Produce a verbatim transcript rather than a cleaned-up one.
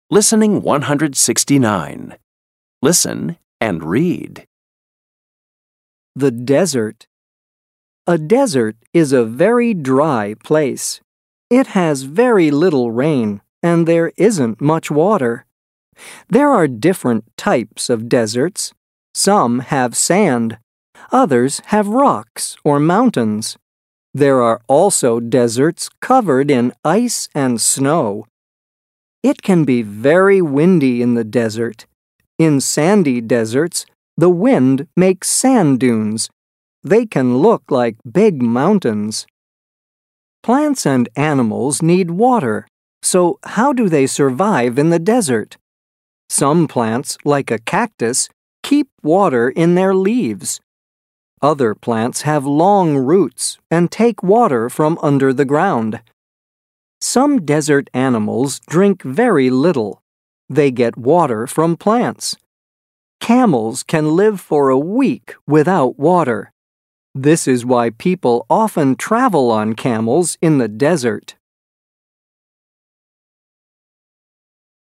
Listening one hundred sixty-nine. Listen and read. The desert. A desert is a very dry place. It has very little rain, and there isn't much water. There are different types of deserts. Some have sand. Others have rocks or mountains. There are also deserts covered in ice and snow. It can be very windy in the desert. In sandy deserts, the wind makes sand dunes. They can look like big mountains. Plants and animals need water, so how do they survive in the desert? Some plants, like a cactus, keep water in their leaves. Other plants have long roots and take water from under the ground. Some desert animals drink very little. They get water from plants. Camels can live for a week without water. This is why people often travel on camels in the desert.